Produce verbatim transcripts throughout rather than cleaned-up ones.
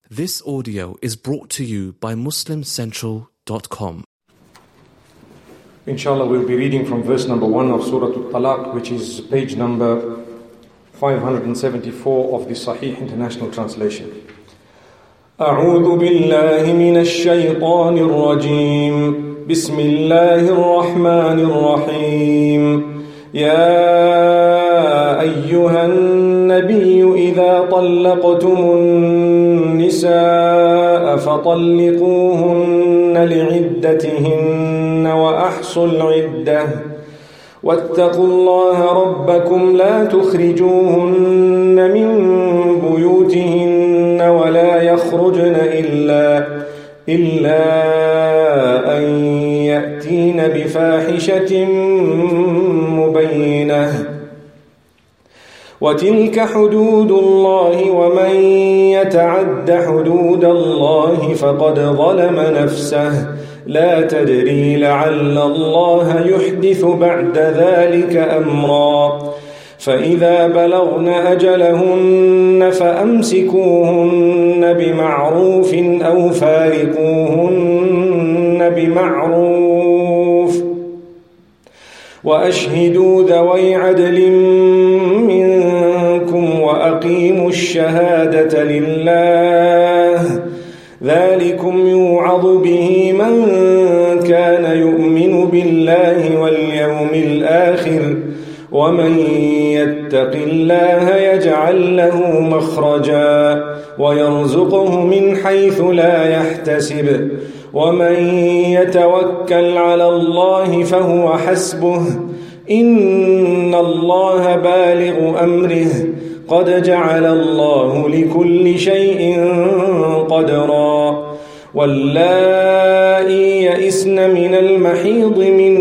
This audio is brought to you by Muslim Central dot com. Inshallah, we'll be reading from verse number one of Surah Al-Talaq, which is page number five hundred seventy-four of the Sahih International Translation. أعوذ بالله من الشيطان الرجيم بسم الله الرحمن الرحيم يا أيها النبي إذا طلقتم النساء فطلقوهن لعدتهن وأحصوا العدة واتقوا الله ربكم لا تخرجوهن من بيوتهن ولا يخرجن إلا إلا أن يأتين بفاحشة مبينة وتلك حدود الله ومن يتعد حدود الله فقد ظلم نفسه لا تدري لعل الله يحدث بعد ذلك أمرا فإذا بلغن أجلهن فأمسكوهن بمعروف أو فارقوهن بمعروف وأشهدوا ذوي عدل منكم وأقيموا الشهادة لله ذلكم يوعظ به من كان يؤمن بالله واليوم الآخر ومن يتق الله يجعل له مخرجا ويرزقه من حيث لا يحتسب ومن يتوكل على الله فهو حسبه إن الله بالغ أمره قد جعل الله لكل شيء قدرا واللائي يئسن من المحيض من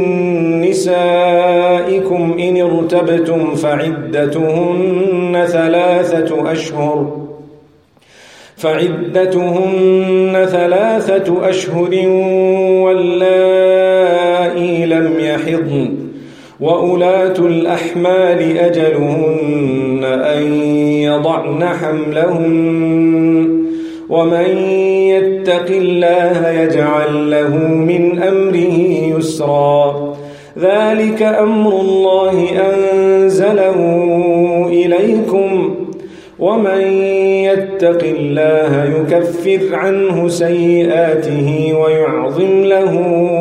نسائكم إن ارتبتم فعدتهن ثلاثة أشهر فعدتهن ثلاثة أشهر واللائي لم يحضن وأولاة الأحمال أجلهن أن يضعن حملهن ومن يتق الله يجعل له من أمره يسرا ذلك أمر الله أنزله إليكم ومن يتق الله يكفر عنه سيئاته ويعظم له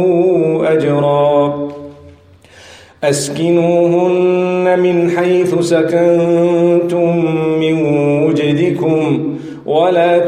أجرا أسكنوهن من حيث سكنتم من وجدكم ولا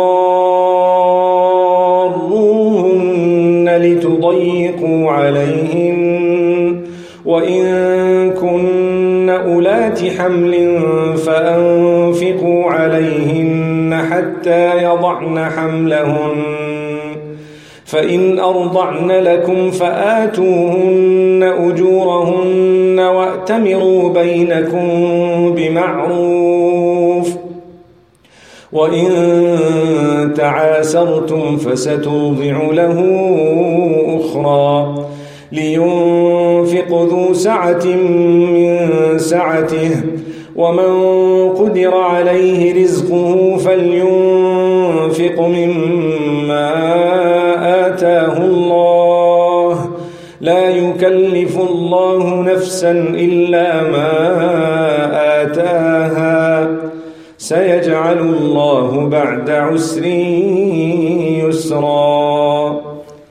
تضاروهن لتضيقوا عليهن وإن كن أولات حمل فأنفقوا عليهن حتى يضعن حملهن فإن أرضعن لكم فآتوهن أجورهن وأتمروا بينكم بمعروف وإن تعاسرتم فسترضع له أخرى لينفق ذو سعة من سعته ومن قدر عليه رزقه فلينفق مما آتاه الله لا يكلف الله نفسا إلا ما آتاها سيجعل الله بعد عسر يسرا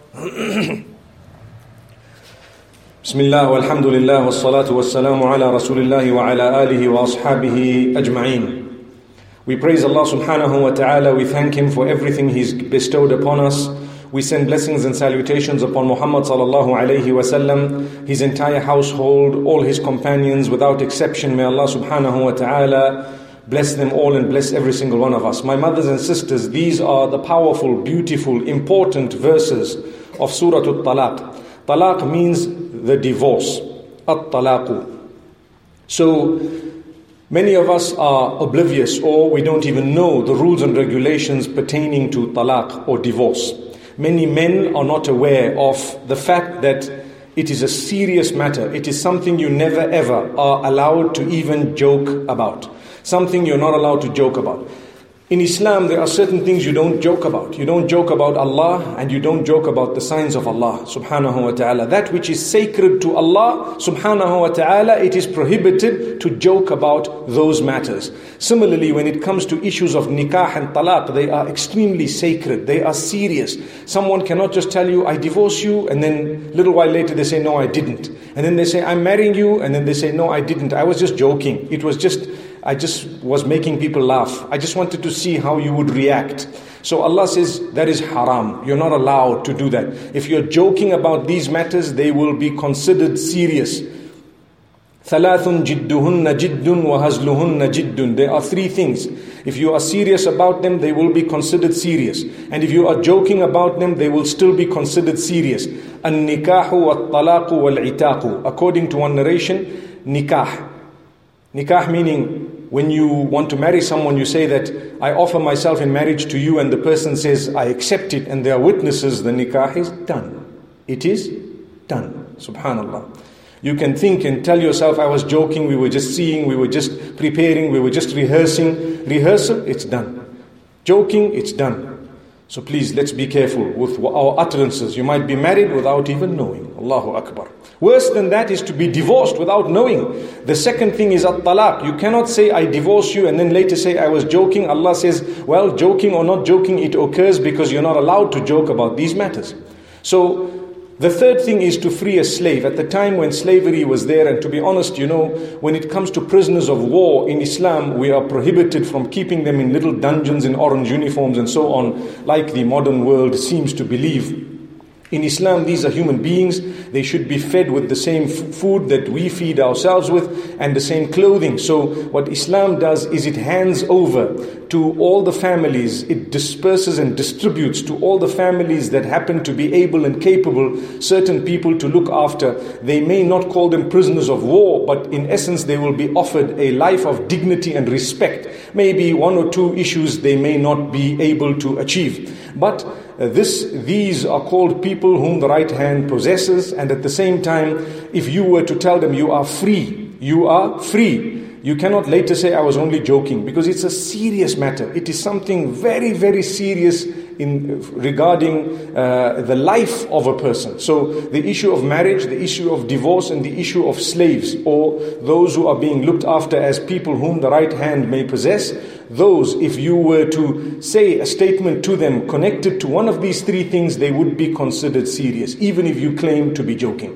بسم الله والحمد لله والصلاة والسلام على رسول الله وعلى آله وأصحابه أجمعين. We praise Allah subhanahu wa ta'ala, we thank Him for everything He's bestowed upon us. We send blessings and salutations upon Muhammad sallallahu alayhi wa sallam, his entire household, all his companions without exception. May Allah subhanahu wa ta'ala bless them all and bless every single one of us. My mothers and sisters, these are the powerful, beautiful, important verses of Surah Al-Talaq. Talaq means the divorce. At-talaqu. So, many of us are oblivious or we don't even know the rules and regulations pertaining to talaq or divorce. Many men are not aware of the fact that it is a serious matter. It is something you never ever are allowed to even joke about. Something you're not allowed to joke about. In Islam, there are certain things you don't joke about. You don't joke about Allah and you don't joke about the signs of Allah subhanahu wa ta'ala. That which is sacred to Allah subhanahu wa ta'ala, it is prohibited to joke about those matters. Similarly, when it comes to issues of nikah and talaq, they are extremely sacred. They are serious. Someone cannot just tell you, I divorce you, and then a little while later they say, no, I didn't. And then they say, I'm marrying you, and then they say, no, I didn't. I was just joking. It was just... I just was making people laugh. I just wanted to see how you would react. So Allah says that is haram. You're not allowed to do that. If you're joking about these matters, they will be considered serious. ثَلَاثٌ جِدُّهُنَّ جِدٌّ وَهَزْلُهُنَّ جِدٌّ. There are three things. If you are serious about them, they will be considered serious. And if you are joking about them, they will still be considered serious. النِّكَاحُ وَالطَّلَاقُ وَالْعِتَاقُ. According to one narration, nikah. Nikah meaning when you want to marry someone, you say that I offer myself in marriage to you, and the person says I accept it, and there are witnesses, the nikah is done. It is done. Subhanallah. You can think and tell yourself, I was joking, we were just seeing, we were just preparing, we were just rehearsing. Rehearsal, it's done. Joking, it's done. So please, let's be careful with our utterances. You might be married without even knowing. Allahu Akbar. Worse than that is to be divorced without knowing. The second thing is at-talaq. You cannot say, I divorce you, and then later say, I was joking. Allah says, well, joking or not joking, it occurs because you're not allowed to joke about these matters. So, the third thing is to free a slave. At the time when slavery was there, and to be honest, you know, when it comes to prisoners of war in Islam, we are prohibited from keeping them in little dungeons in orange uniforms and so on, like the modern world seems to believe. In Islam, these are human beings. They should be fed with the same f- food that we feed ourselves with, and the same clothing. So what Islam does is it hands over to all the families. It disperses and distributes to all the families that happen to be able and capable certain people to look after. They may not call them prisoners of war, but in essence they will be offered a life of dignity and respect. Maybe one or two issues they may not be able to achieve. But Uh, this, these are called people whom the right hand possesses, and at the same time, if you were to tell them you are free, you are free, you cannot later say I was only joking, because it's a serious matter. It is something very, very serious in regarding uh, the life of a person. So the issue of marriage, the issue of divorce, and the issue of slaves, or those who are being looked after as people whom the right hand may possess, those, if you were to say a statement to them connected to one of these three things, they would be considered serious, even if you claim to be joking.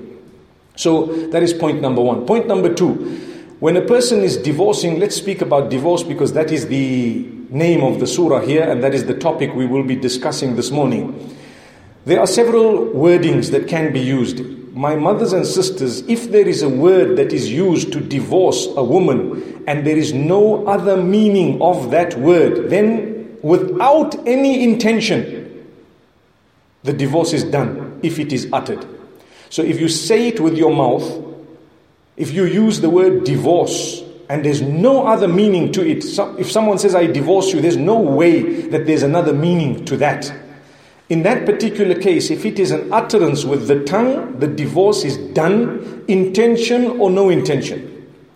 So that is point number one. Point number two, when a person is divorcing, let's speak about divorce because that is the name of the surah here, and that is the topic we will be discussing this morning. There are several wordings that can be used. My mothers and sisters, if there is a word that is used to divorce a woman and there is no other meaning of that word, then without any intention, the divorce is done if it is uttered. So if you say it with your mouth, if you use the word divorce and there's no other meaning to it, so if someone says I divorce you, there's no way that there's another meaning to that. In that particular case, if it is an utterance with the tongue, the divorce is done, intention or no intention.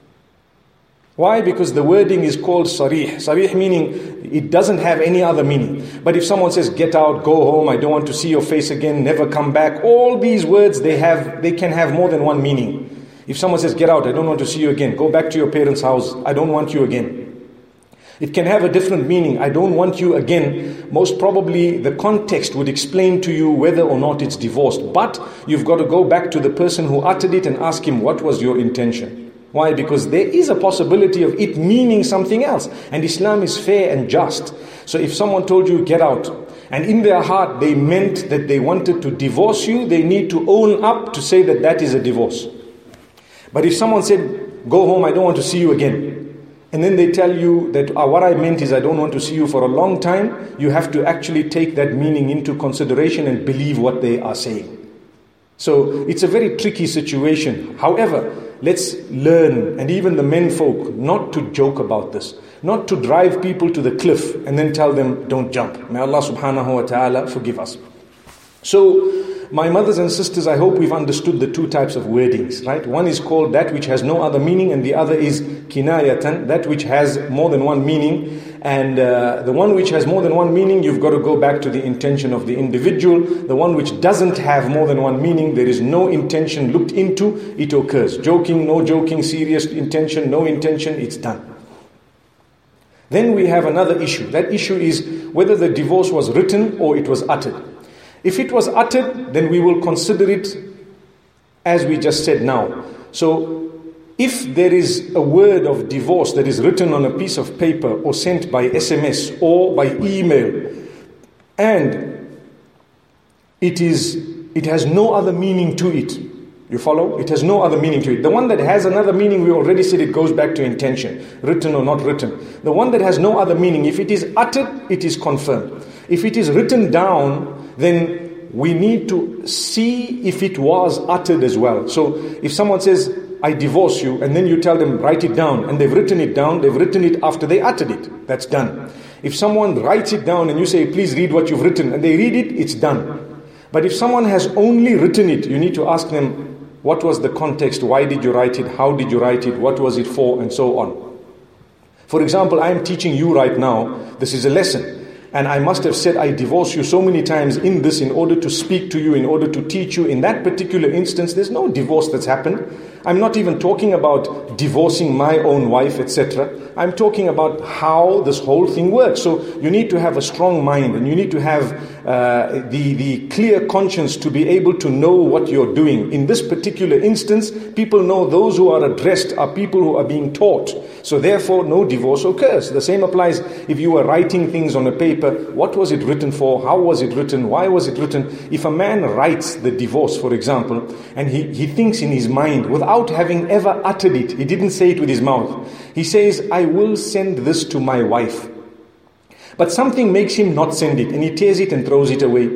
Why? Because the wording is called sarih. Sarih meaning it doesn't have any other meaning. But if someone says, get out, go home, I don't want to see your face again, never come back, all these words, they have, they can have more than one meaning. If someone says, get out, I don't want to see you again, go back to your parents' house, I don't want you again. It can have a different meaning. I don't want you again. Most probably the context would explain to you whether or not it's divorced. But you've got to go back to the person who uttered it and ask him, what was your intention? Why? Because there is a possibility of it meaning something else. And Islam is fair and just. So if someone told you, get out, and in their heart they meant that they wanted to divorce you, they need to own up to say that that is a divorce. But if someone said, go home, I don't want to see you again, and then they tell you that uh, what I meant is I don't want to see you for a long time, you have to actually take that meaning into consideration and believe what they are saying. So it's a very tricky situation. However, let's learn, and even the men folk, not to joke about this, not to drive people to the cliff and then tell them don't jump. May Allah subhanahu wa ta'ala forgive us. So my mothers and sisters, I hope we've understood the two types of wordings, right? One is called that which has no other meaning, and the other is kinayatan, that which has more than one meaning. And uh, the one which has more than one meaning, you've got to go back to the intention of the individual. The one which doesn't have more than one meaning, there is no intention looked into, it occurs. Joking, no joking, serious intention, no intention, it's done. Then we have another issue. That issue is whether the divorce was written or it was uttered. If it was uttered, then we will consider it as we just said now. So, if there is a word of divorce that is written on a piece of paper or sent by S M S or by email, and it is it has no other meaning to it, you follow? It has no other meaning to it. The one that has another meaning, we already said it goes back to intention, written or not written. The one that has no other meaning, if it is uttered, it is confirmed. If it is written down, then we need to see if it was uttered as well. So if someone says, I divorce you, and then you tell them, write it down, and they've written it down, they've written it after they uttered it, that's done. If someone writes it down and you say, please read what you've written, and they read it, it's done. But if someone has only written it, you need to ask them, what was the context, why did you write it, how did you write it, what was it for, and so on. For example, I am teaching you right now, this is a lesson. And I must have said I divorce you so many times in this in order to speak to you, in order to teach you. In that particular instance, there's no divorce that's happened. I'm not even talking about divorcing my own wife, et cetera. I'm talking about how this whole thing works. So you need to have a strong mind, and you need to have uh, the, the clear conscience to be able to know what you're doing. In this particular instance, people know those who are addressed are people who are being taught. So therefore, no divorce occurs. The same applies if you were writing things on a paper. What was it written for? How was it written? Why was it written? If a man writes the divorce, for example, and he, he thinks in his mind without having ever uttered it, he didn't say it with his mouth. He says, I will send this to my wife. But something makes him not send it, and he tears it and throws it away.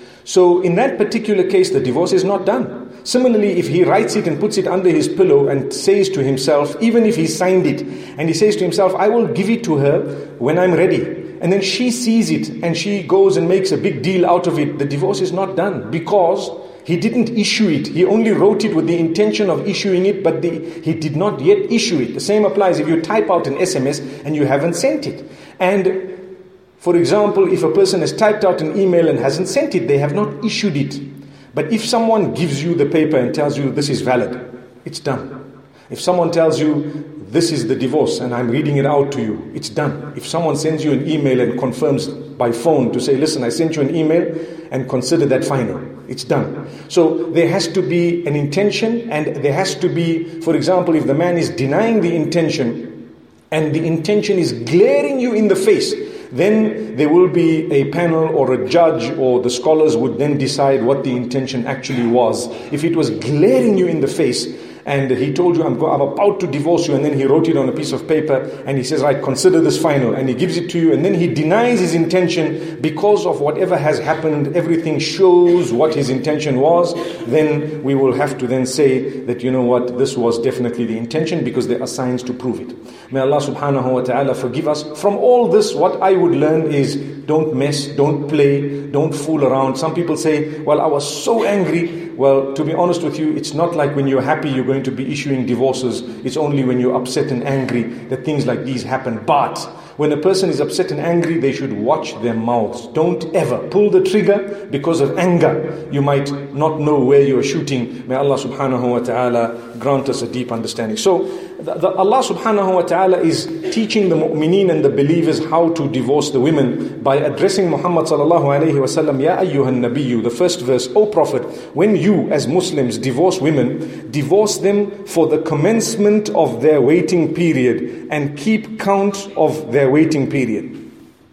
So in that particular case, the divorce is not done. Similarly, if he writes it and puts it under his pillow and says to himself, even if he signed it, and he says to himself, I will give it to her when I'm ready. And then she sees it and she goes and makes a big deal out of it, the divorce is not done because he didn't issue it. He only wrote it with the intention of issuing it, but the, he did not yet issue it. The same applies if you type out an S M S and you haven't sent it. And for example, if a person has typed out an email and hasn't sent it, they have not issued it. But if someone gives you the paper and tells you this is valid, it's done. If someone tells you this is the divorce and I'm reading it out to you, it's done. If someone sends you an email and confirms by phone to say, listen, I sent you an email and consider that final, it's done. So there has to be an intention, and there has to be, for example, if the man is denying the intention and the intention is glaring you in the face, then there will be a panel or a judge, or the scholars would then decide what the intention actually was. If it was glaring you in the face and he told you, I'm, go- I'm about to divorce you, and then he wrote it on a piece of paper and he says, right, consider this final, and he gives it to you, and then he denies his intention because of whatever has happened, everything shows what his intention was, then we will have to then say that, you know what, this was definitely the intention, because there are signs to prove it. May Allah subhanahu wa ta'ala forgive us. From all this, what I would learn is don't mess, don't play, don't fool around. Some people say, well, I was so angry. Well, to be honest with you, it's not like when you're happy you're going to be issuing divorces. It's only when you're upset and angry that things like these happen. But when a person is upset and angry, they should watch their mouths. Don't ever pull the trigger because of anger. You might not know where you are shooting. May Allah subhanahu wa ta'ala grant us a deep understanding. So, the, the Allah subhanahu wa ta'ala is teaching the mu'mineen and the believers how to divorce the women by addressing Muhammad sallallahu alayhi wa sallam, Ya ayyuhan nabiyyu, the first verse, O Prophet, when you as Muslims divorce women, divorce them for the commencement of their waiting period and keep count of their waiting period.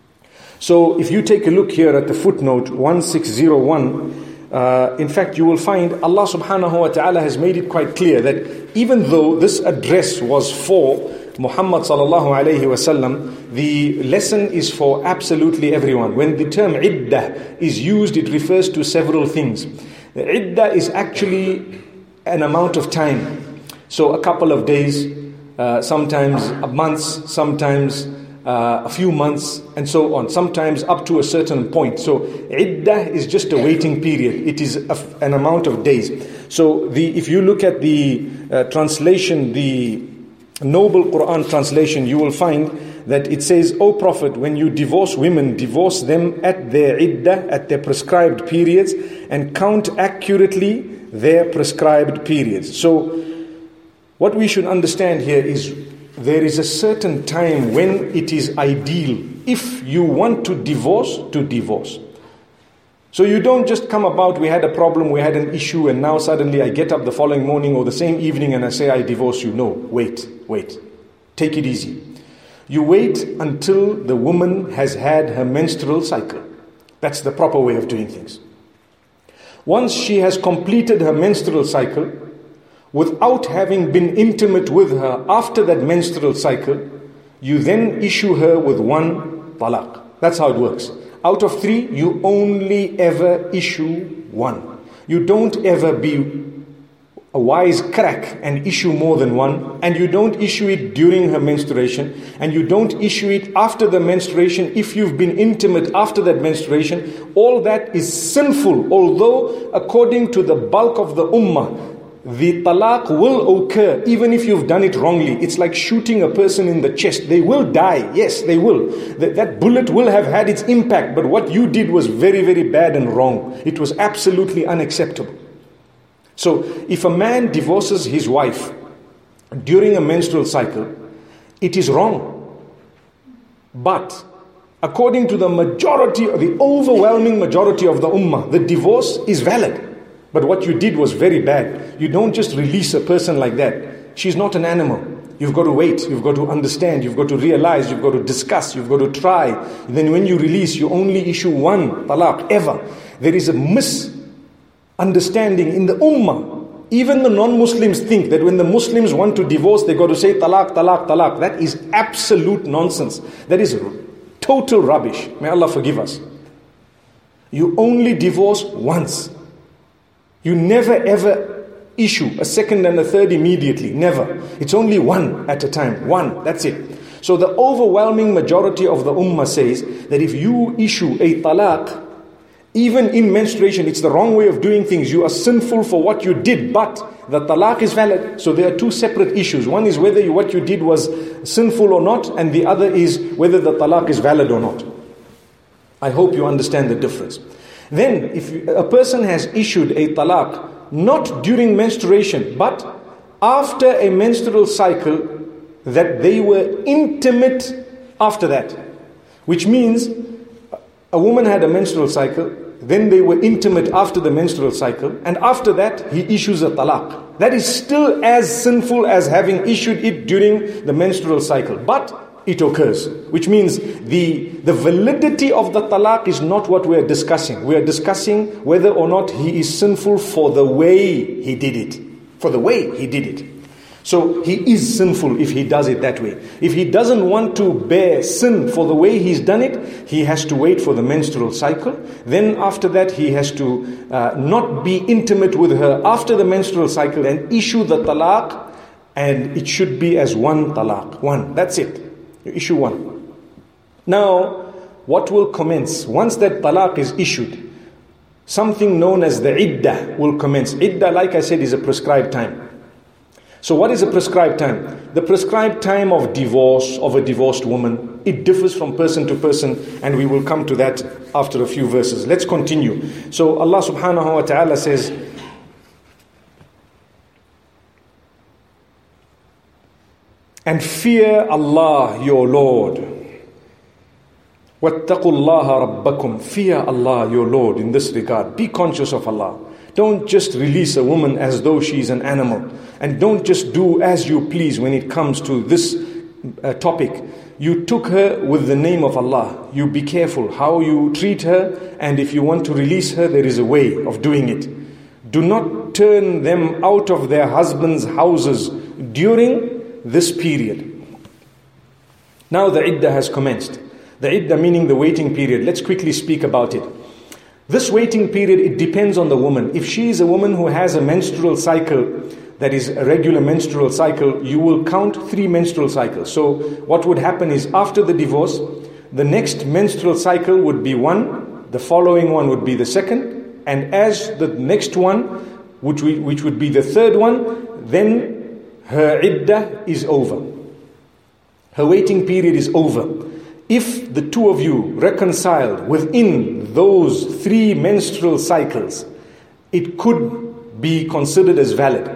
So if you take a look here at the footnote one six zero one, uh, in fact you will find Allah subhanahu wa ta'ala has made it quite clear that even though this address was for Muhammad sallallahu alayhi wa sallam, the lesson is for absolutely everyone. When the term iddah is used, it refers to several things. The iddah is actually an amount of time. So a couple of days, uh, sometimes months, sometimes uh, a few months, and so on. Sometimes up to a certain point. So iddah is just a waiting period. It is a, an amount of days. So the if you look at the uh, translation, the Noble Quran translation, you will find that it says, O Prophet, when you divorce women, divorce them at their iddah, at their prescribed periods, and count accurately their prescribed periods. So what we should understand here is there is a certain time when it is ideal, if you want to divorce, to divorce. So you don't just come about, we had a problem, we had an issue, and now suddenly I get up the following morning or the same evening and I say, I divorce you. No, wait, wait. Take it easy. You wait until the woman has had her menstrual cycle. That's the proper way of doing things. Once she has completed her menstrual cycle, without having been intimate with her after that menstrual cycle, you then issue her with one talaq. That's how it works. Out of three, you only ever issue one. You don't ever be a wise crack and issue more than one, and you don't issue it during her menstruation, and you don't issue it after the menstruation if you've been intimate after that menstruation. All that is sinful, although according to the bulk of the ummah, the talaq will occur even if you've done it wrongly. It's like shooting a person in the chest. They will die. Yes, they will. That, that bullet will have had its impact, but what you did was very, very bad and wrong. It was absolutely unacceptable. So if a man divorces his wife during a menstrual cycle, it is wrong. But according to the majority, the overwhelming majority of the ummah, the divorce is valid. But what you did was very bad. You don't just release a person like that. She's not an animal. You've got to wait. You've got to understand. You've got to realize. You've got to discuss. You've got to try. And then when you release, you only issue one talaq ever. There is a misunderstanding in the ummah. Even the non-Muslims think that when the Muslims want to divorce, they got to say talaq, talaq, talaq. That is absolute nonsense. That is total rubbish. May Allah forgive us. You only divorce once. You never ever issue a second and a third immediately. Never. It's only one at a time. One. That's it. So the overwhelming majority of the ummah says that if you issue a talaq, even in menstruation, it's the wrong way of doing things. You are sinful for what you did, but the talaq is valid. So there are two separate issues. One is whether you, what you did was sinful or not, and the other is whether the talaq is valid or not. I hope you understand the difference. Then, if a person has issued a talaq, not during menstruation, but after a menstrual cycle, that they were intimate after that. Which means, a woman had a menstrual cycle, then they were intimate after the menstrual cycle, and after that, he issues a talaq. That is still as sinful as having issued it during the menstrual cycle. But it occurs, which means the, the validity of the talaq is not what we are discussing. We are discussing whether or not he is sinful for the way he did it. For the way he did it. So he is sinful if he does it that way. If he doesn't want to bear sin for the way he's done it, he has to wait for the menstrual cycle. Then after that he has to uh, not be intimate with her after the menstrual cycle and issue the talaq, and it should be as one talaq. One. That's it. You issue one. Now, what will commence? Once that talaq is issued, something known as the iddah will commence. Iddah, like I said, is a prescribed time. So what is a prescribed time? The prescribed time of divorce of a divorced woman, it differs from person to person, and we will come to that after a few verses. Let's continue. So Allah subhanahu wa ta'ala says, and fear Allah your Lord. وَاتَّقُوا اللَّهَ رَبَّكُمْ. Fear Allah your Lord in this regard. Be conscious of Allah. Don't just release a woman as though she's an animal. And don't just do as you please when it comes to this uh, topic. You took her with the name of Allah. You be careful how you treat her, and if you want to release her, there is a way of doing it. Do not turn them out of their husbands' houses during this period. Now the iddah has commenced. The iddah meaning the waiting period. Let's quickly speak about it. This waiting period, it depends on the woman. If she is a woman who has a menstrual cycle, that is a regular menstrual cycle, you will count three menstrual cycles. So what would happen is after the divorce, the next menstrual cycle would be one, the following one would be the second, and as the next one, which, we, which would be the third one, then her iddah is over. Her waiting period is over. If the two of you reconciled within those three menstrual cycles, it could be considered as valid.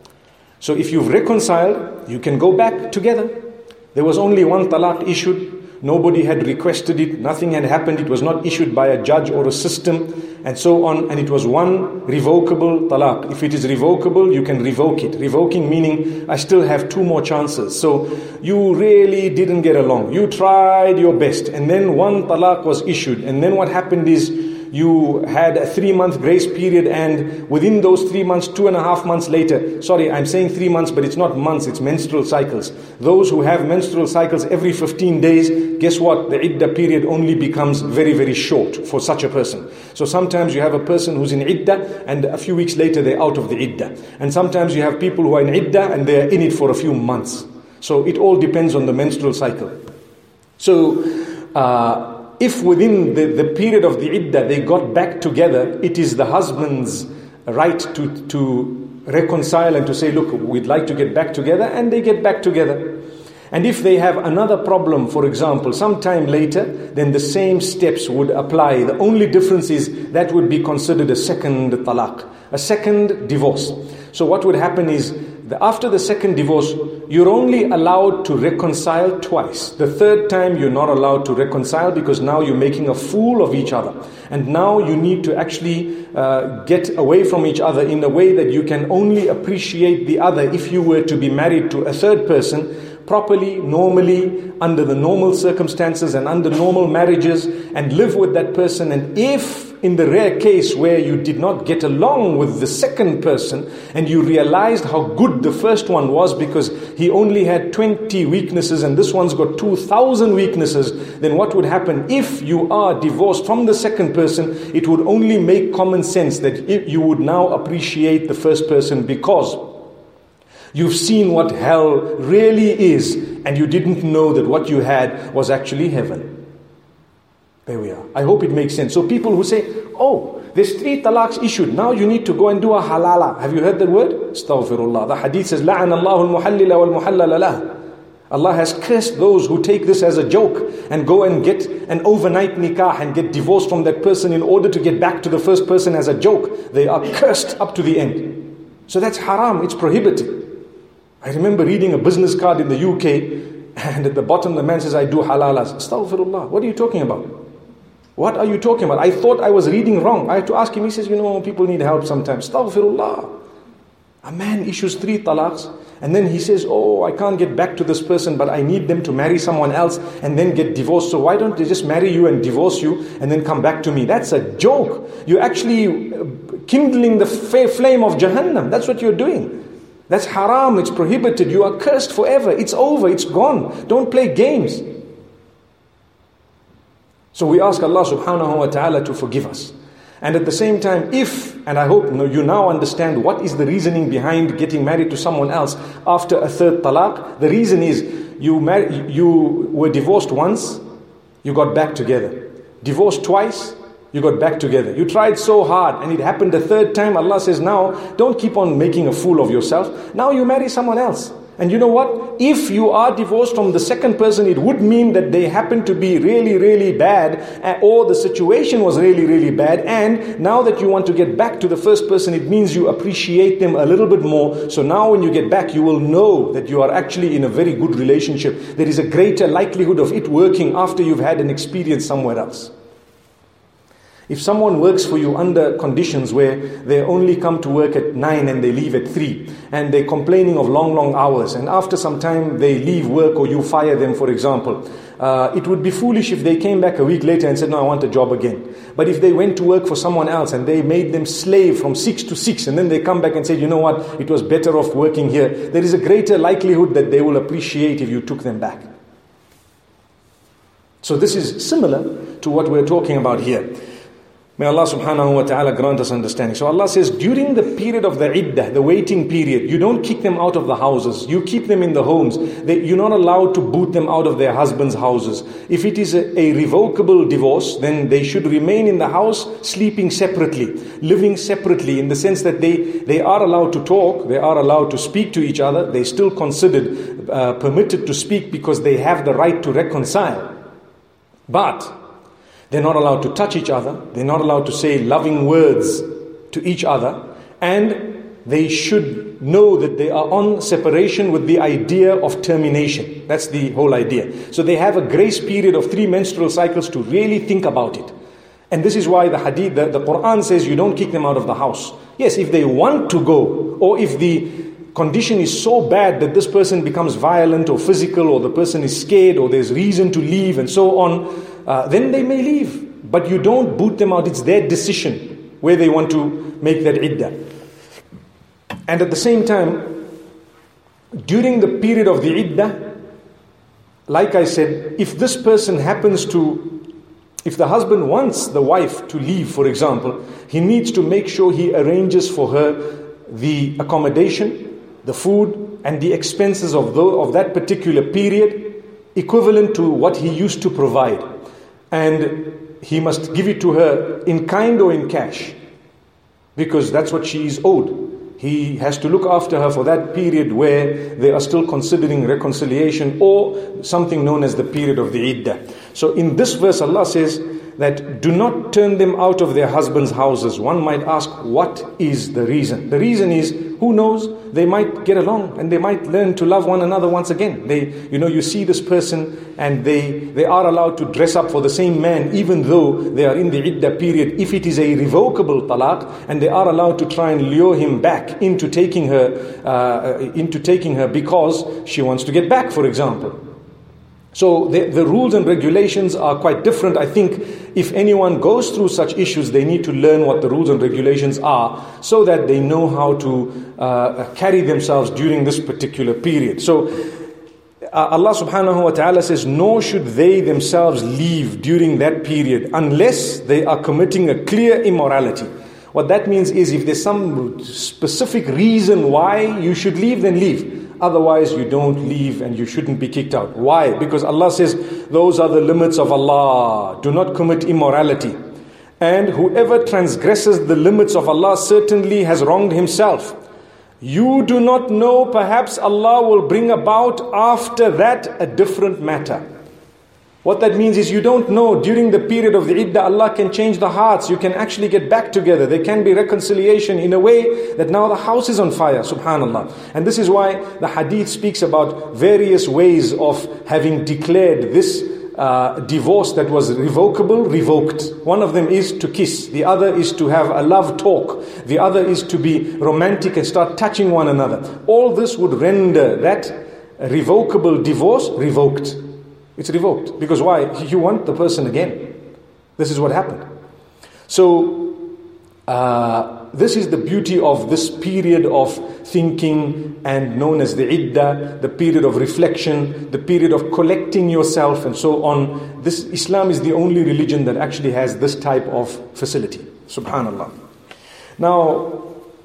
So if you've reconciled, you can go back together. There was only one talaq issued. Nobody had requested it. Nothing had happened. It was not issued by a judge or a system and so on. And it was one revocable talaq. If it is revocable, you can revoke it. Revoking meaning I still have two more chances. So you really didn't get along. You tried your best. And then one talaq was issued. And then what happened is you had a three month grace period, and within those three months, two and a half months later, sorry, I'm saying three months, but it's not months, it's menstrual cycles. Those who have menstrual cycles every fifteen days, guess what? The iddah period only becomes very, very short for such a person. So sometimes you have a person who's in iddah, and a few weeks later they're out of the iddah. And sometimes you have people who are in iddah, and they're in it for a few months. So it all depends on the menstrual cycle. So, uh, if within the, the period of the iddah they got back together, it is the husband's right to, to reconcile and to say, look, we'd like to get back together, and they get back together. And if they have another problem, for example, sometime later, then the same steps would apply. The only difference is that would be considered a second talaq, a second divorce. So what would happen is, the, after the second divorce, you're only allowed to reconcile twice. The third time you're not allowed to reconcile, because now you're making a fool of each other. And now you need to actually uh, get away from each other in a way that you can only appreciate the other if you were to be married to a third person, properly, normally, under the normal circumstances and under normal marriages, and live with that person. And if in the rare case where you did not get along with the second person, and you realized how good the first one was because he only had twenty weaknesses and this one's got two thousand weaknesses, then what would happen? If you are divorced from the second person, it would only make common sense that you would now appreciate the first person, because you've seen what hell really is, and you didn't know that what you had was actually heaven. There we are. I hope it makes sense. So people who say, oh, there's three talaqs issued, now you need to go and do a halala. Have you heard that word? Astaghfirullah. The hadith says, لَعَنَ اللَّهُ الْمُحَلِّلَ وَالْمُحَلَّلَ لَهُ. Allah has cursed those who take this as a joke and go and get an overnight nikah and get divorced from that person in order to get back to the first person as a joke. They are cursed up to the end. So that's haram, it's prohibited. I remember reading a business card in the U K, and at the bottom the man says, I do halalas. Astaghfirullah, what are you talking about? What are you talking about? I thought I was reading wrong. I had to ask him. He says, you know, people need help sometimes. Astaghfirullah. A man issues three talaqs, and then he says, oh, I can't get back to this person, but I need them to marry someone else and then get divorced. So why don't they just marry you and divorce you and then come back to me? That's a joke. You're actually kindling the flame of Jahannam. That's what you're doing. That's haram. It's prohibited. You are cursed forever. It's over. It's gone. Don't play games. So we ask Allah subhanahu wa ta'ala to forgive us. And at the same time, if, and I hope you now understand what is the reasoning behind getting married to someone else after a third talaq. The reason is, you mar- you were divorced once, you got back together. Divorced twice, you got back together. You tried so hard and it happened the third time. Allah says, now don't keep on making a fool of yourself. Now you marry someone else. And you know what? If you are divorced from the second person, it would mean that they happen to be really, really bad, or the situation was really, really bad. And now that you want to get back to the first person, it means you appreciate them a little bit more. So now when you get back, you will know that you are actually in a very good relationship. There is a greater likelihood of it working after you've had an experience somewhere else. If someone works for you under conditions where they only come to work at nine and they leave at three, and they're complaining of long, long hours, and after some time they leave work or you fire them, for example, uh, it would be foolish if they came back a week later and said, no, I want a job again. But if they went to work for someone else and they made them slave from six to six, and then they come back and said, you know what, it was better off working here, there is a greater likelihood that they will appreciate if you took them back. So this is similar to what we're talking about here. May Allah subhanahu wa ta'ala grant us understanding. So Allah says, during the period of the iddah, the waiting period, you don't kick them out of the houses. You keep them in the homes. They, you're not allowed to boot them out of their husbands' houses. If it is a, a revocable divorce, then they should remain in the house, sleeping separately, living separately, in the sense that they, they are allowed to talk, they are allowed to speak to each other. They're still considered uh, permitted to speak because they have the right to reconcile. But they're not allowed to touch each other. They're not allowed to say loving words to each other. And they should know that they are on separation with the idea of termination. That's the whole idea. So they have a grace period of three menstrual cycles to really think about it. And this is why the hadith, the, the Quran says you don't kick them out of the house. Yes, if they want to go, or if the condition is so bad that this person becomes violent or physical, or the person is scared, or there's reason to leave and so on, uh, then they may leave. But you don't boot them out. It's their decision where they want to make that iddah. And at the same time, during the period of the iddah, like I said, if this person happens to, if the husband wants the wife to leave, for example, he needs to make sure he arranges for her the accommodation, the food, and the expenses of, the, of that particular period, equivalent to what he used to provide. And he must give it to her in kind or in cash, because that's what she is owed. He has to look after her for that period where they are still considering reconciliation, or something known as the period of the iddah. So in this verse, Allah says that do not turn them out of their husbands' houses. One might ask, what is the reason? The reason is, who knows, they might get along and they might learn to love one another once again. They, you know, you see this person and they, they are allowed to dress up for the same man even though they are in the iddah period, if it is a revocable talaq, and they are allowed to try and lure him back into taking her, uh, into taking her because she wants to get back, for example. So the, the rules and regulations are quite different. I think if anyone goes through such issues, they need to learn what the rules and regulations are so that they know how to uh, carry themselves during this particular period. So uh, Allah subhanahu wa ta'ala says, nor should they themselves leave during that period unless they are committing a clear immorality. What that means is, if there's some specific reason why you should leave, then leave. Otherwise, you don't leave and you shouldn't be kicked out. Why? Because Allah says, those are the limits of Allah. Do not commit immorality. And whoever transgresses the limits of Allah certainly has wronged himself. You do not know, perhaps Allah will bring about after that a different matter. What that means is, you don't know, during the period of the iddah, Allah can change the hearts. You can actually get back together. There can be reconciliation in a way that now the house is on fire, subhanallah. And this is why the hadith speaks about various ways of having declared this uh, divorce that was revocable, revoked. One of them is to kiss. The other is to have a love talk. The other is to be romantic and start touching one another. All this would render that revocable divorce revoked. It's revoked. Because why? You want the person again. This is what happened. So, uh, this is the beauty of this period of thinking, and known as the iddah, the period of reflection, the period of collecting yourself and so on. This Islam is the only religion that actually has this type of facility. Subhanallah. Now,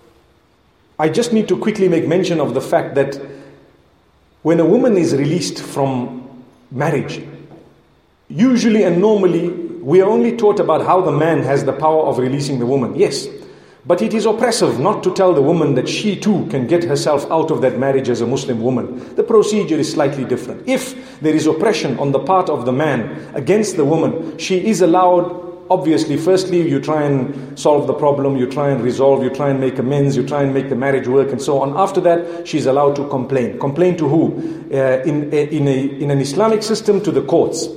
I just need to quickly make mention of the fact that when a woman is released from marriage, usually and normally we are only taught about how the man has the power of releasing the woman. Yes, but it is oppressive not to tell the woman that she too can get herself out of that marriage as a Muslim woman. The procedure is slightly different. If there is oppression on the part of the man against the woman, she is allowed. Obviously, firstly, you try and solve the problem, you try and resolve, you try and make amends, you try and make the marriage work and so on. After that, she's allowed to complain. Complain to who? Uh, in, in, a, in an Islamic system, to the courts.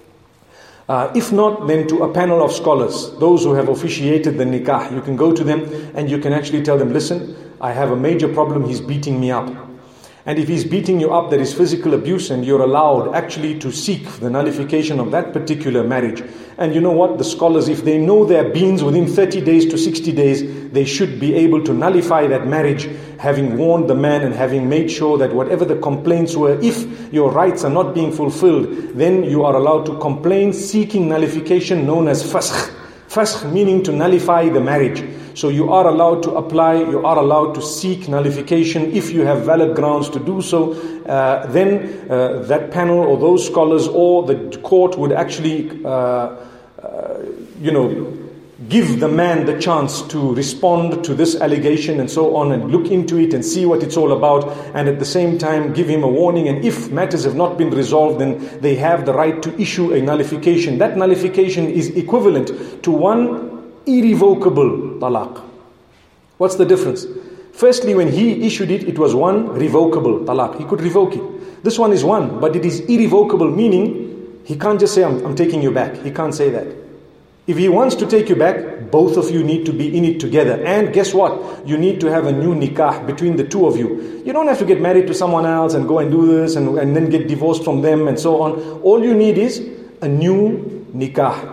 Uh, if not, then to a panel of scholars, those who have officiated the nikah. You can go to them and you can actually tell them, listen, I have a major problem, he's beating me up. And if he's beating you up, there is physical abuse, and you're allowed actually to seek the nullification of that particular marriage. And you know what? The scholars, if they know their beans within thirty days to sixty days, they should be able to nullify that marriage, having warned the man and having made sure that whatever the complaints were, if your rights are not being fulfilled, then you are allowed to complain, seeking nullification, known as fasakh. Fasakh meaning to nullify the marriage. So you are allowed to apply, you are allowed to seek nullification if you have valid grounds to do so. Uh, then uh, that panel or those scholars or the court would actually, uh, uh, you know, give the man the chance to respond to this allegation and so on, and look into it and see what it's all about, and at the same time give him a warning. And if matters have not been resolved, then they have the right to issue a nullification. That nullification is equivalent to one irrevocable talaq. What's the difference? Firstly, when he issued it, it was one revocable talaq. He could revoke it. This one is one, but it is irrevocable, meaning he can't just say, I'm, I'm taking you back. He can't say that. If he wants to take you back, both of you need to be in it together. And guess what? You need to have a new nikah between the two of you. You don't have to get married to someone else and go and do this and, and then get divorced from them and so on. All you need is a new nikah.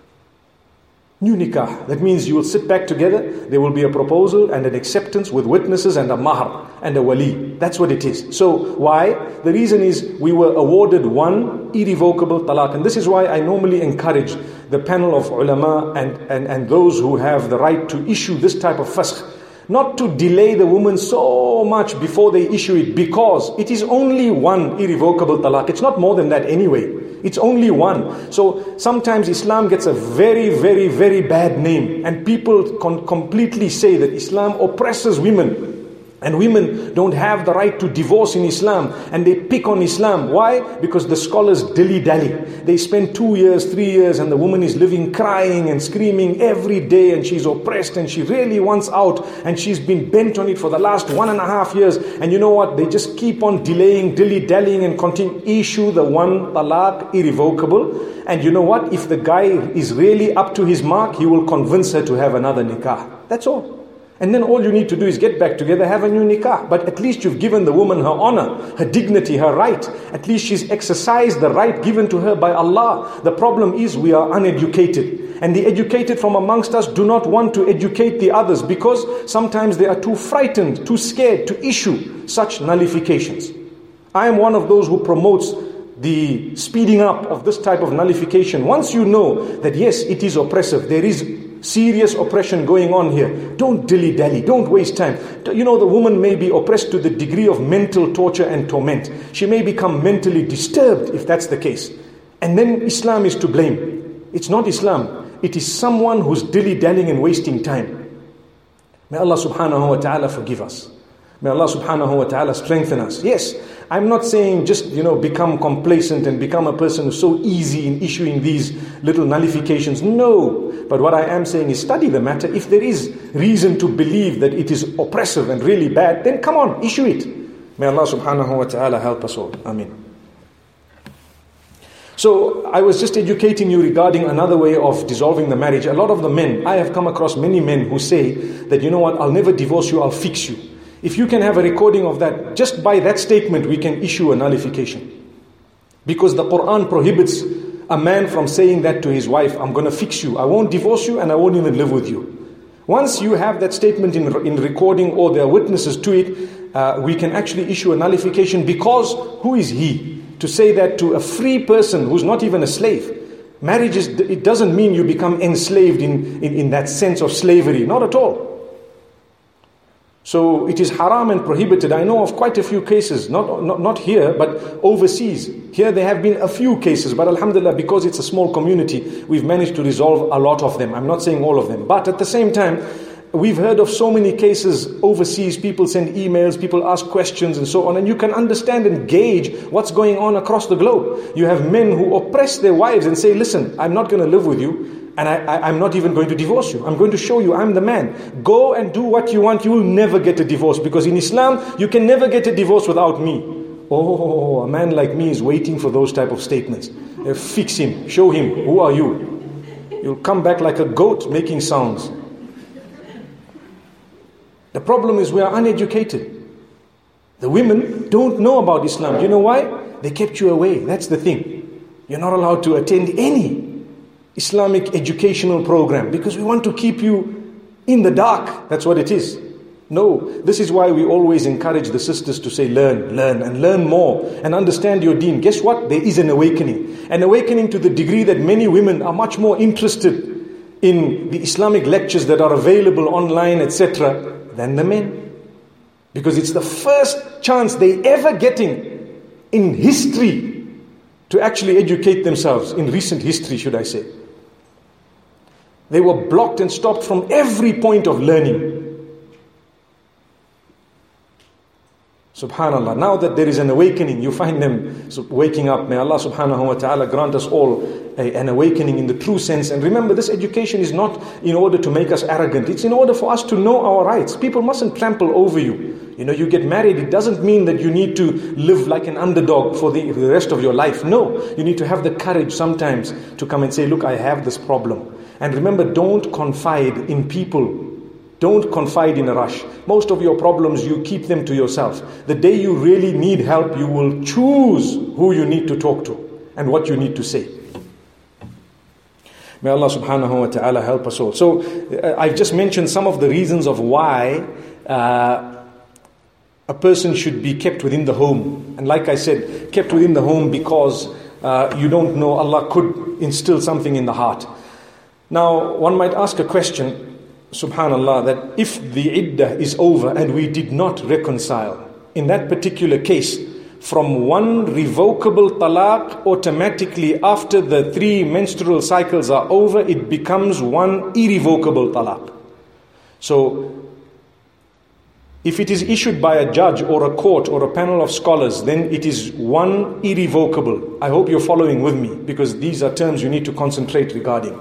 New nikah. That means you will sit back together. There will be a proposal and an acceptance with witnesses and a mahr and a wali. That's what it is. So why? The reason is we were awarded one irrevocable talaq. And this is why I normally encourage the panel of ulama and, and, and those who have the right to issue this type of fasakh, not to delay the woman so much before they issue it, because it is only one irrevocable talaq. It's not more than that anyway. It's only one. So sometimes Islam gets a very, very, very bad name, and people con- completely say that Islam oppresses women. And women don't have the right to divorce in Islam, and they pick on Islam. Why? Because the scholars dilly-dally. They spend two years, three years, and the woman is living crying and screaming every day, and she's oppressed, and she really wants out, and she's been bent on it for the last one and a half years. And you know what? They just keep on delaying, dilly-dallying, and continue. Issue the one talaq, irrevocable. And you know what? If the guy is really up to his mark, he will convince her to have another nikah. That's all. And then all you need to do is get back together, have a new nikah. But at least you've given the woman her honor, her dignity, her right. At least she's exercised the right given to her by Allah. The problem is we are uneducated. And the educated from amongst us do not want to educate the others, because sometimes they are too frightened, too scared to issue such nullifications. I am one of those who promotes the speeding up of this type of nullification. Once you know that yes, it is oppressive, there is serious oppression going on here, don't dilly-dally, don't waste time. You know, the woman may be oppressed to the degree of mental torture and torment. She may become mentally disturbed if that's the case. And then Islam is to blame. It's not Islam. It is someone who's dilly-dallying and wasting time. May Allah subhanahu wa ta'ala forgive us. May Allah subhanahu wa ta'ala strengthen us. Yes, I'm not saying just, you know, become complacent and become a person who's so easy in issuing these little nullifications. No. But what I am saying is study the matter. If there is reason to believe that it is oppressive and really bad, then come on, issue it. May Allah subhanahu wa ta'ala help us all. Ameen. So I was just educating you regarding another way of dissolving the marriage. A lot of the men, I have come across many men who say that, you know what, I'll never divorce you, I'll fix you. If you can have a recording of that, just by that statement, we can issue a nullification. Because the Quran prohibits a man from saying that to his wife, I'm going to fix you, I won't divorce you, and I won't even live with you. Once you have that statement in, in recording, or there are witnesses to it, uh, we can actually issue a nullification, because who is he to say that to a free person who's not even a slave? Marriage, is, it doesn't mean you become enslaved in, in, in that sense of slavery, not at all. So it is haram and prohibited. I know of quite a few cases, not, not not here, but overseas. Here there have been a few cases, but alhamdulillah, because it's a small community, we've managed to resolve a lot of them. I'm not saying all of them. But at the same time, we've heard of so many cases overseas. People send emails, people ask questions and so on. And you can understand and gauge what's going on across the globe. You have men who oppress their wives and say, listen, I'm not going to live with you. And I, I, I'm not even going to divorce you. I'm going to show you I'm the man. Go and do what you want. You will never get a divorce. Because in Islam, you can never get a divorce without me. Oh, a man like me is waiting for those type of statements. Uh, fix him. Show him. Who are you? You'll come back like a goat making sounds. The problem is we are uneducated. The women don't know about Islam. You know why? They kept you away. That's the thing. You're not allowed to attend any Islamic educational program, because we want to keep you in the dark. That's what it is. No, this is why we always encourage the sisters to say, learn, learn, and learn more, and understand your deen. Guess what? There is an awakening. An awakening to the degree that many women are much more interested in the Islamic lectures that are available online, et cetera, than the men. Because it's the first chance they ever getting in history to actually educate themselves, in recent history, should I say. They were blocked and stopped from every point of learning. Subhanallah. Now that there is an awakening, you find them waking up. May Allah subhanahu wa ta'ala grant us all a, an awakening in the true sense. And remember, this education is not in order to make us arrogant. It's in order for us to know our rights. People mustn't trample over you. You know, you get married, it doesn't mean that you need to live like an underdog for the, for the rest of your life. No, you need to have the courage sometimes to come and say, look, I have this problem. And remember, don't confide in people. Don't confide in a rush. Most of your problems, you keep them to yourself. The day you really need help, you will choose who you need to talk to and what you need to say. May Allah subhanahu wa ta'ala help us all. So, uh, I've just mentioned some of the reasons of why uh, a person should be kept within the home. And like I said, kept within the home because uh, you don't know, Allah could instill something in the heart. Now, one might ask a question, subhanallah, that if the iddah is over and we did not reconcile, in that particular case, from one revocable talaq, automatically after the three menstrual cycles are over, it becomes one irrevocable talaq. So, if it is issued by a judge or a court or a panel of scholars, then it is one irrevocable. I hope you're following with me, because these are terms you need to concentrate regarding.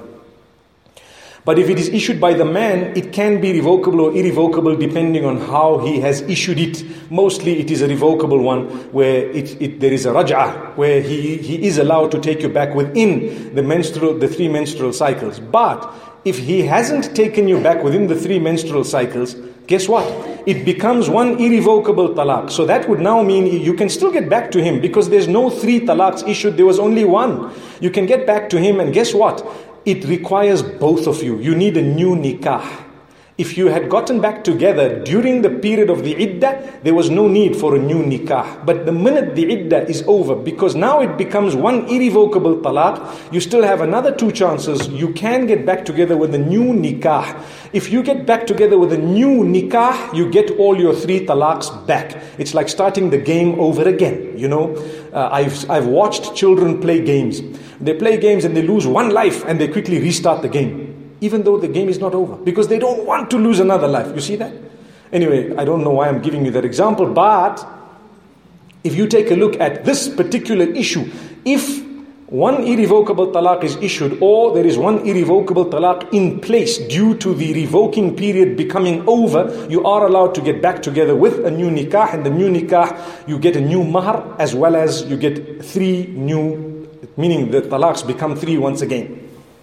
But if it is issued by the man, it can be revocable or irrevocable depending on how he has issued it. Mostly it is a revocable one where it, it, there is a raj'ah, where he, he is allowed to take you back within the menstrual, the three menstrual cycles. But if he hasn't taken you back within the three menstrual cycles, guess what? It becomes one irrevocable talaq. So that would now mean you can still get back to him because there's no three talaqs issued, there was only one. You can get back to him, and guess what? It requires both of you. You need a new nikah. If you had gotten back together during the period of the iddah, there was no need for a new nikah. But the minute the iddah is over, because now it becomes one irrevocable talaq, you still have another two chances. You can get back together with a new nikah. If you get back together with a new nikah, you get all your three talaqs back. It's like starting the game over again. You know, uh, I've I've watched children play games. They play games and they lose one life and they quickly restart the game, even though the game is not over, because they don't want to lose another life. You see that? Anyway, I don't know why I'm giving you that example, but if you take a look at this particular issue, if one irrevocable talaq is issued, or there is one irrevocable talaq in place due to the revoking period becoming over, you are allowed to get back together with a new nikah, and the new nikah, you get a new mahr, as well as you get three new, meaning the talaqs become three once again.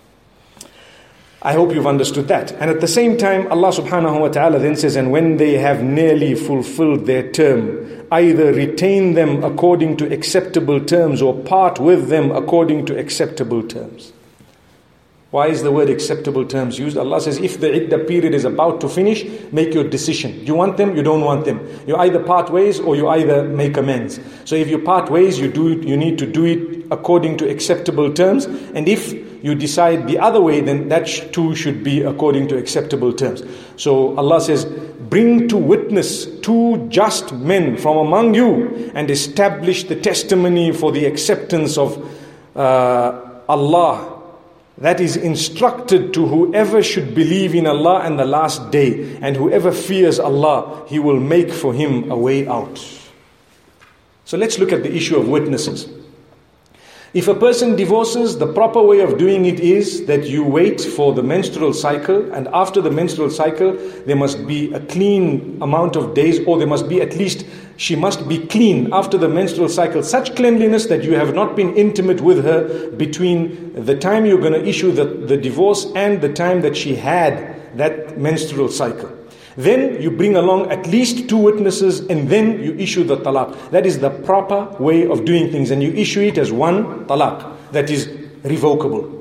I hope you've understood that. And at the same time, Allah subhanahu wa ta'ala then says, and when they have nearly fulfilled their term, either retain them according to acceptable terms or part with them according to acceptable terms. Why is the word acceptable terms used? Allah says, if the iddah period is about to finish, make your decision. You want them, you don't want them. You either part ways or you either make amends. So if you part ways, you do it, you need to do it according to acceptable terms. And if you decide the other way, then that too should be according to acceptable terms. So Allah says, bring to witness two just men from among you and establish the testimony for the acceptance of uh, Allah. That is instructed to whoever should believe in Allah and the last day. And whoever fears Allah, He will make for him a way out. So let's look at the issue of witnesses. If a person divorces, the proper way of doing it is that you wait for the menstrual cycle, and after the menstrual cycle, there must be a clean amount of days, or there must be at least, she must be clean after the menstrual cycle, such cleanliness that you have not been intimate with her between the time you're going to issue the, the divorce and the time that she had that menstrual cycle. Then you bring along at least two witnesses and then you issue the talaq. That is the proper way of doing things, and you issue it as one talaq that is revocable.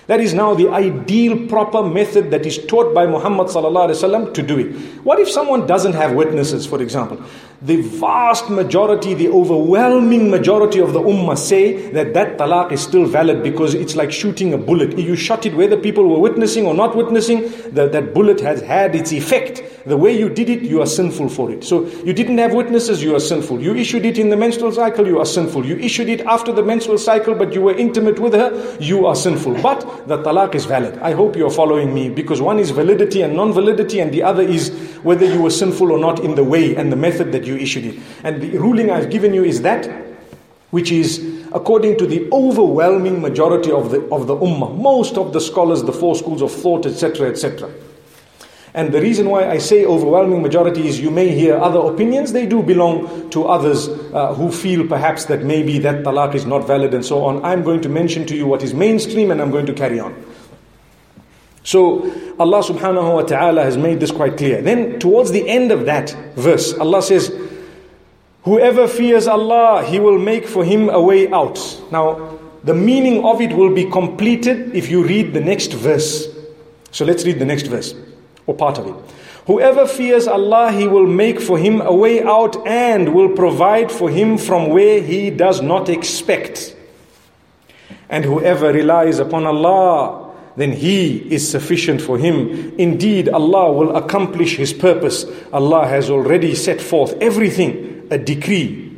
That is now the ideal proper method that is taught by Muhammad sallallahu alaihi wasallam to do it. What if someone doesn't have witnesses, for example? The vast majority, the overwhelming majority of the ummah say that that talaq is still valid because it's like shooting a bullet. You shot it whether people were witnessing or not witnessing, that, that bullet has had its effect. The way you did it, you are sinful for it. So you didn't have witnesses, you are sinful. You issued it in the menstrual cycle, you are sinful. You issued it after the menstrual cycle, but you were intimate with her, you are sinful. But the talaq is valid. I hope you are following me, because one is validity and non-validity, and the other is whether you were sinful or not in the way and the method that you issued it. And the ruling I've given you is that which is according to the overwhelming majority of the of the ummah, most of the scholars, the four schools of thought, et cetera, et cetera. And the reason why I say overwhelming majority is you may hear other opinions. They do belong to others uh, who feel perhaps that maybe that talaq is not valid and so on. I'm going to mention to you what is mainstream, and I'm going to carry on. So Allah subhanahu wa ta'ala has made this quite clear. Then towards the end of that verse, Allah says, whoever fears Allah, He will make for him a way out. Now, the meaning of it will be completed if you read the next verse. So let's read the next verse, or part of it. Whoever fears Allah, He will make for him a way out and will provide for him from where he does not expect. And whoever relies upon Allah, then He is sufficient for him. Indeed, Allah will accomplish His purpose. Allah has already set forth everything, a decree,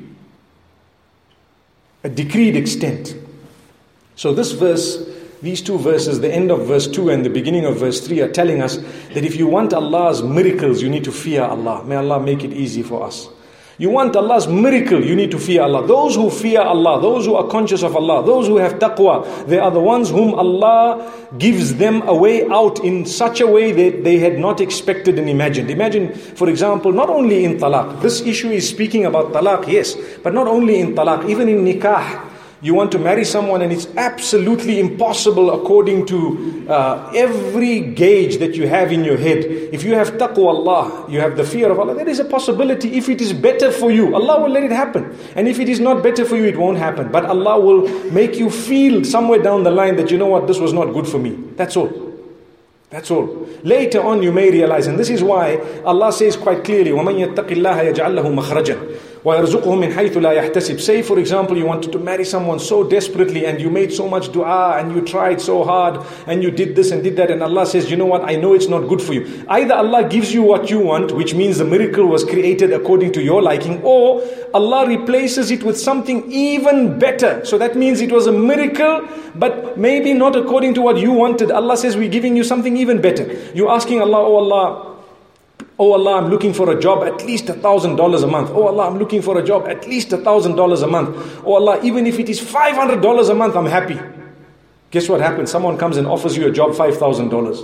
a decreed extent. So this verse, these two verses, the end of verse two and the beginning of verse three, are telling us that if you want Allah's miracles, you need to fear Allah. May Allah make it easy for us. You want Allah's miracle, you need to fear Allah. Those who fear Allah, those who are conscious of Allah, those who have taqwa, they are the ones whom Allah gives them a way out in such a way that they had not expected and imagined. Imagine, for example, not only in talaq. This issue is speaking about talaq, yes, but not only in talaq, even in nikah. You want to marry someone and it's absolutely impossible according to uh, every gauge that you have in your head. If you have taqwa Allah, you have the fear of Allah, there is a possibility if it is better for you, Allah will let it happen. And if it is not better for you, it won't happen. But Allah will make you feel somewhere down the line that, you know what, this was not good for me. That's all. That's all. Later on you may realize, and this is why Allah says quite clearly, وَمَنْ يَتَّقِ اللَّهَ يَجْعَلْ لَهُ مَخْرَجًا وَيَرْزُقْهُ مِنْ حَيْثُ لَا يَحْتَسِبْ. Say, for example, you wanted to marry someone so desperately and you made so much dua and you tried so hard and you did this and did that, and Allah says, you know what, I know it's not good for you. Either Allah gives you what you want, which means the miracle was created according to your liking, or Allah replaces it with something even better. So that means it was a miracle, but maybe not according to what you wanted. Allah says, we're giving you something even better. You're asking Allah, oh Allah, Oh Allah, I'm looking for a job at least a thousand dollars a month. Oh Allah, I'm looking for a job at least a thousand dollars a month. Oh Allah, even if it is five hundred dollars a month, I'm happy. Guess what happened? Someone comes and offers you a job five thousand dollars.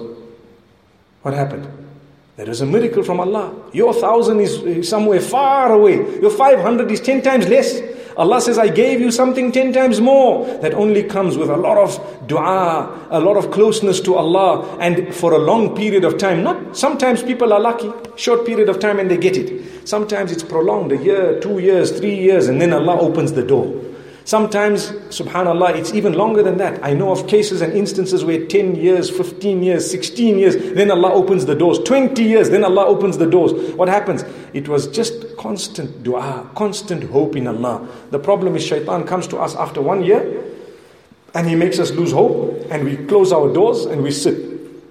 What happened? There is a miracle from Allah. Your thousand is somewhere far away. Your five hundred is ten times less. Allah says, I gave you something ten times more. That only comes with a lot of dua, a lot of closeness to Allah, and for a long period of time. Not sometimes people are lucky, short period of time and they get it. Sometimes it's prolonged, a year, two years, three years, and then Allah opens the door. Sometimes, subhanallah, it's even longer than that. I know of cases and instances where ten years, fifteen years, sixteen years, then Allah opens the doors. twenty years, then Allah opens the doors. What happens? It was just constant dua, constant hope in Allah. The problem is shaitan comes to us after one year and he makes us lose hope, and we close our doors and we sit.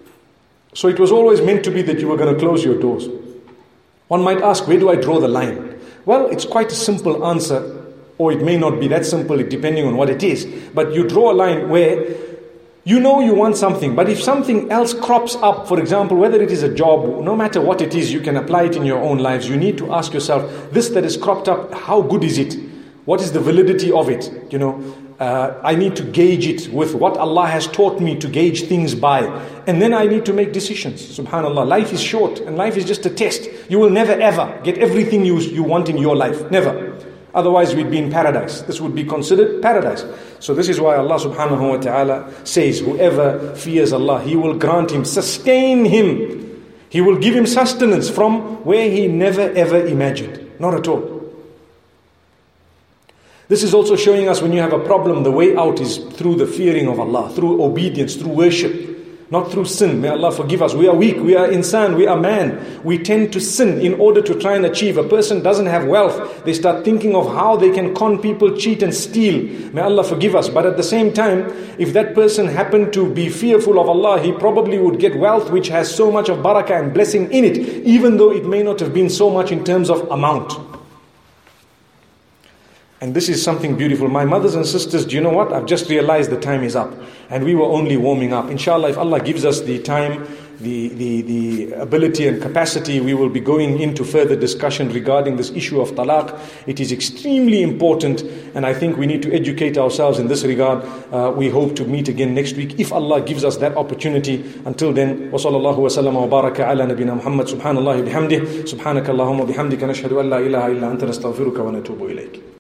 So it was always meant to be that you were going to close your doors. One might ask, where do I draw the line? Well, it's quite a simple answer. Or it may not be that simple, depending on what it is. But you draw a line where you know you want something, but if something else crops up, for example, whether it is a job, no matter what it is, you can apply it in your own lives. You need to ask yourself, this that is cropped up, how good is it? What is the validity of it? You know, uh, I need to gauge it with what Allah has taught me to gauge things by. And then I need to make decisions. Subhanallah, life is short and life is just a test. You will never ever get everything you, you want in your life. Never. Otherwise we'd be in paradise. This would be considered paradise. So this is why Allah subhanahu wa ta'ala says, whoever fears Allah, He will grant him, sustain him. He will give him sustenance from where he never ever imagined. Not at all. This is also showing us when you have a problem, the way out is through the fearing of Allah, through obedience, through worship. Not through sin. May Allah forgive us. We are weak. We are insan. We are man. We tend to sin in order to try and achieve. A person doesn't have wealth. They start thinking of how they can con people, cheat and steal. May Allah forgive us. But at the same time, if that person happened to be fearful of Allah, he probably would get wealth which has so much of barakah and blessing in it, even though it may not have been so much in terms of amount. And this is something beautiful. My mothers and sisters, do you know what? I've just realized the time is up. And we were only warming up. Inshallah, if Allah gives us the time, the, the, the ability and capacity, we will be going into further discussion regarding this issue of talaq. It is extremely important, and I think we need to educate ourselves in this regard. Uh, we hope to meet again next week, if Allah gives us that opportunity. Until then, wa sallallahu wa sallam wa baraka ala nabina Muhammad, subhanallah bihamdih, subhanaka Allahumma bihamdika, nashhadu an la ilaha illa anta nastaghfiruka wa natubu ilayk.